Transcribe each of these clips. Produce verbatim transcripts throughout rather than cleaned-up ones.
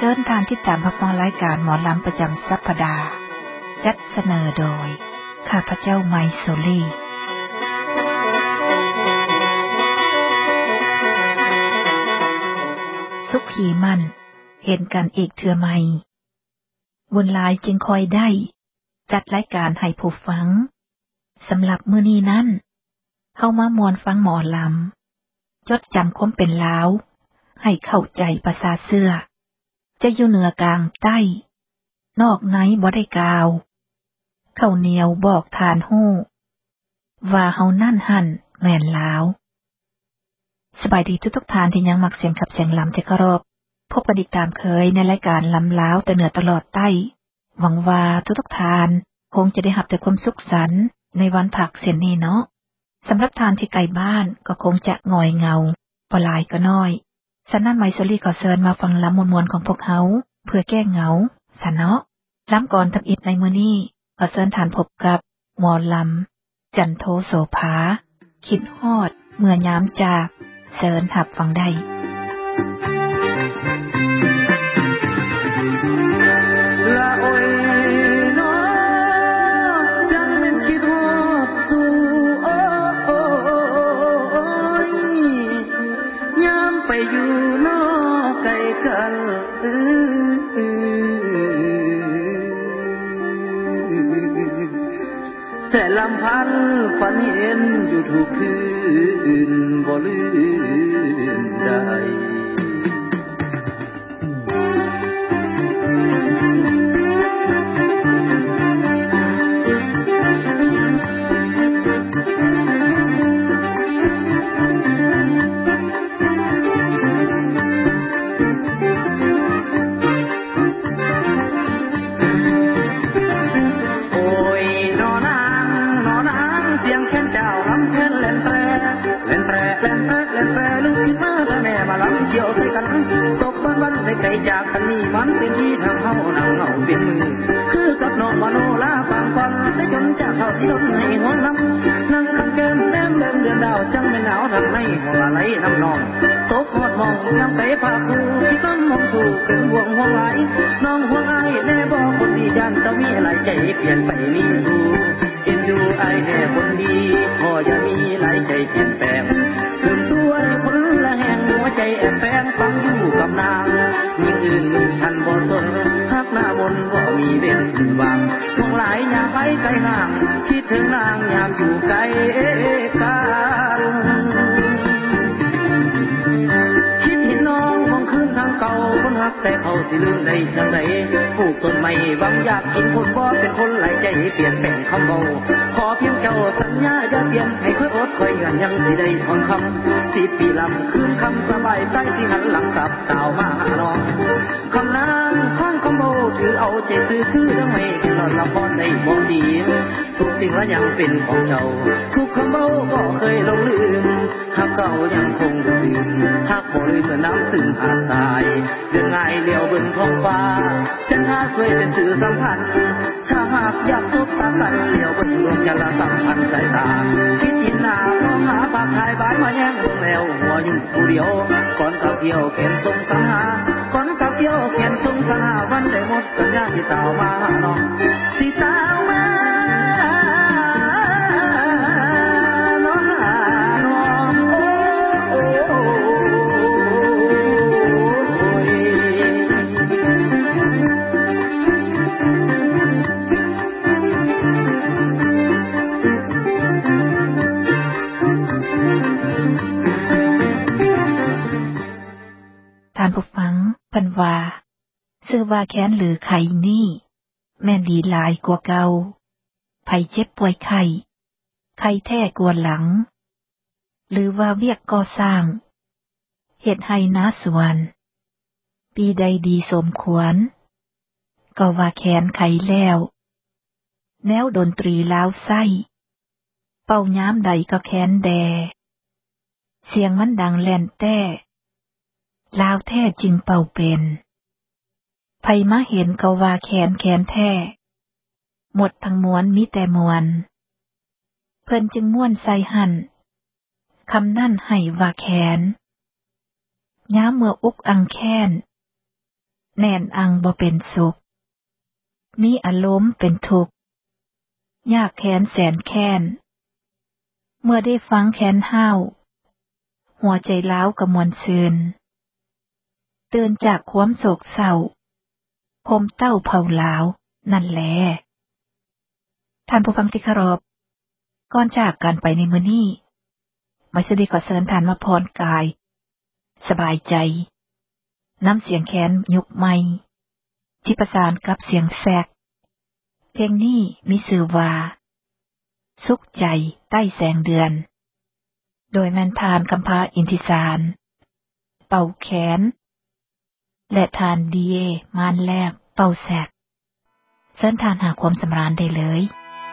ชิญทานที่ตามรับฟังรายการหมอลำประจำสัปดาห์จัดเสนอโดยข้าพเจ้าไมโซลี่สุขีมันเห็นกันอีกเทื่อใหม่บุญหลายจึงคอยได้จัดรายการให้ผู้ฟังสำหรับมื้อนี้นั้นเฮามามวนฟังหมอลำจดจำความเป็นลาวให้เข้าใจภาษาเสื้อจะอยู่เหนือกลางใต้นอกไหนบ่ได้กล่าวข้าวเหนียวบอกทานฮู้ว่าเฮานั่นหั่นแม่นลาวสบายดีทุกๆทานที่ยังมักเสียงขับเสียงลำที่เคารพพบกันอีกตามเคยในรายการลำลาวแต่เหนือตลอดใต้หวังว่าทุกๆทานคงจะได้รับแต่ความสุขสันต์ในวันผักเสียนนี้เนาะสำหรับทานที่ไกลบ้านก็คงจะง่อยเงาบ่หลายก็น้อยฉะนั้นไมโซลี่ขอเชิญมาฟังลำมวลๆของพวกเฮาเพื่อแก้เหงาซะเนาะลำก่อนทับอิดในมื้อนี้ขอเชิญทานพบกับหมอลำจันโทโสภาคิดฮอดเมื่อยามจากเชิญหับฟังได้ละโอยน้อจังเป็นคิดฮอดสู่โอ้ยยามไปอยู่นอกไกลกันแต่ลำพันฝันเห็นอยู่ทุกคืนบ่ลืมได้เกี่ยวใส่กันตกบ้านบ้านไกลๆจากกันนี่มันเป็นที่ทางเฮานั่งเฮาเป็นมือคือกับน้องมโนลาฟังฟังได้จนจากเขาสิลดให้หัวน้ำนั่งคำแก้มแต้มเดิมเดือนดาวจังไม่หนาวทางในหัวไหลน้ำนองตกหอดมองยังไปพาคู่ที่ต้นมองสู่เป็นห่วงห่วงไหลน้องห่วงไอ้แน่บอกคนดียันจะมีหลายใจเปลี่ยนไปมีสู่เอ็นดูไอ้แน่คนดีพอจะมีหลายใจเปลี่ยนแปลงเพิ่มตัวคนละแห่งหัวใจแอบแฝงฟังอยู่กับนางยิ่งอื่นท่านบ่สนฮักหน้ามนบ่มีเว้นวางมองหลายยามไปไกลห่างคิดถึงนางยามอยู่ไกลกันคิดเห็นน้องมองคืนทางเก่าคนฮักแต่เขาสิลืมได้จังไดปลูกต้นไม้หวังอยากกินคนบ่เป็นคนหลายใจเปลี่ยนแปลงคำเบาขอเพียงเจ้าสัญญาอย่าเปลี่ยนให้ค่อยอดค่อยเงินยังสิได้ทองคำสิปีลำคืนคำสบายใจสิหันหลังกลับเต่ามาหาน้องคำนางข้องคำโบถือเอาใจซื้อคือเรื่องไม่หลอดละพรได้มองดีทุกสิ่งละยังเป็นของเจ้าทุกคำโบก็เคยลงลืมหักเก่ายังคงลืมหักบ่ลืมเหมือนน้ำซึมหาดทรายเดินง่ายเลี้ยวบนท้องฟ้าจันทราสวยเป็นสื่อสัมพันธ์ถ้าหากอยากสบตากันเลี้ยวบนดวงจันทร์สัมพันธ์สายตาคิดยินหน้ามองหาปากทายบายมาแย่งแมวหัวอยู่ผู้เดียวก่อนกับเที่ยวแขนทรงสังหาก่อนกับเที่ยวแขนทรงสังหาวันได้หมดสัญญาสิตาวมาหาน้องสิตาวมาน้องหาน้องโอ้โอ้ท่านผู้ฟังเพิ่นว่าชื่อว่าแค้นหรือไข่นี่แม่นดีหลายกว่าเก่าไผเจ็บป่วยไข้ไข้แท้กว่าหลังหรือว่าเวียกก่อสร้างเฮ็ดให้นาสวนปีใดดีสมควรก็ว่าแค้นไขแล้วแนวดนตรีลาวไส้เป่าย้ำใดก็แค้นแดเสียงมันดังแล่นแต้ลาวแท้จึงเป่าเป็นไผมาเห็นก็ว่าแขนแขนแท้หมดทั้งมวลมิแต่มวลเพิ่นจึงม่วนใส่หั่นคำนั่นให้ว่าแขนย้าเมื่ออุกอังแค้นแน่นอังบ่เป็นสุขมีอารมณ์เป็นทุกข์ยากแค้นแสนแค้นเมื่อได้ฟังแค้นห้าวหัวใจล้าวกระมวลซืนเตือนจากความโศกเศร้าพมเต้าเผาลาวนั่นแหละท่านผู้ฟังที่เคารพก่อนจากกันไปในมื้อนี้ไม่สดีขอเชิญท่านมาพรกายสบายใจน้ำเสียงแค้นยุกใหม่ที่ประสานกับเสียงแซกเพลงนี้มีชื่อว่าสุขใจใต้แสงเดือนโดยแม่นทานคำพาอินทิสารเป่าแขนและทานดีเอมานแลกเป่าแซกเชิญทานหาความสำราญได้เลย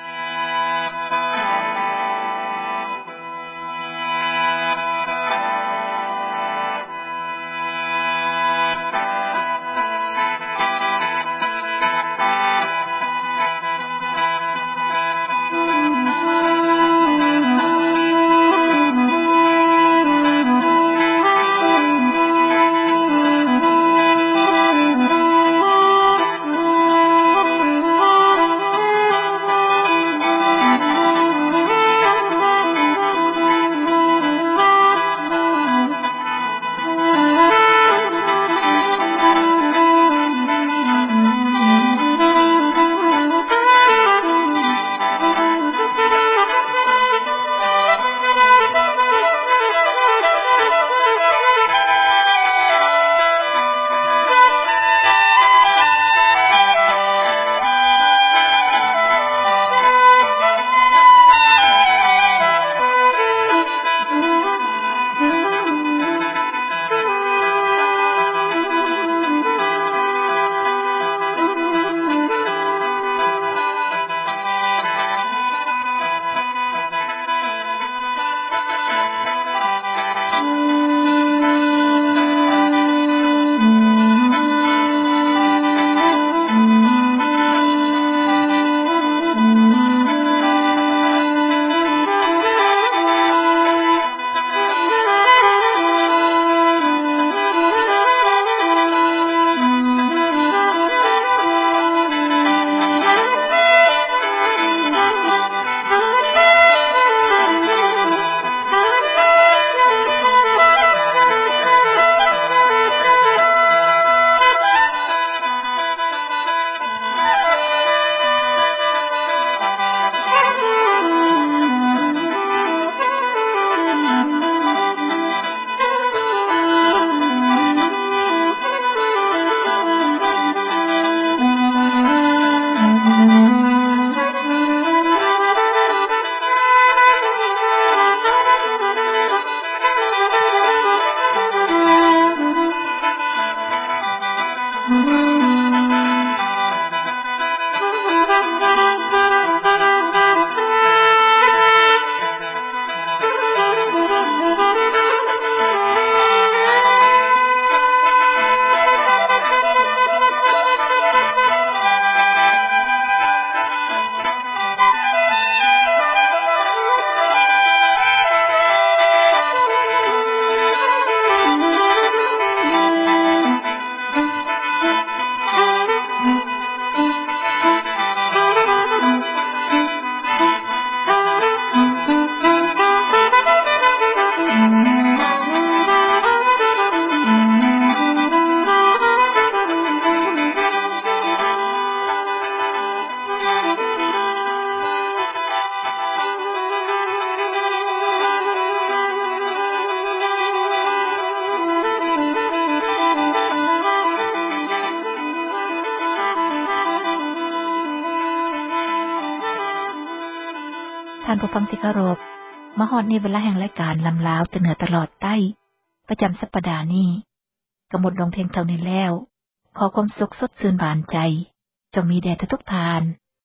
ท่านผู้ฟังที่เคารพมาฮอดในเวลาแห่งรายการลำลาวแต่เหนือตลอดใต้ประจำสัปดาห์นี้กำหนดลงเพลงเท่านี้แล้วขอความสุขสดชื่นบานใจจงมีแด่ทุกทาน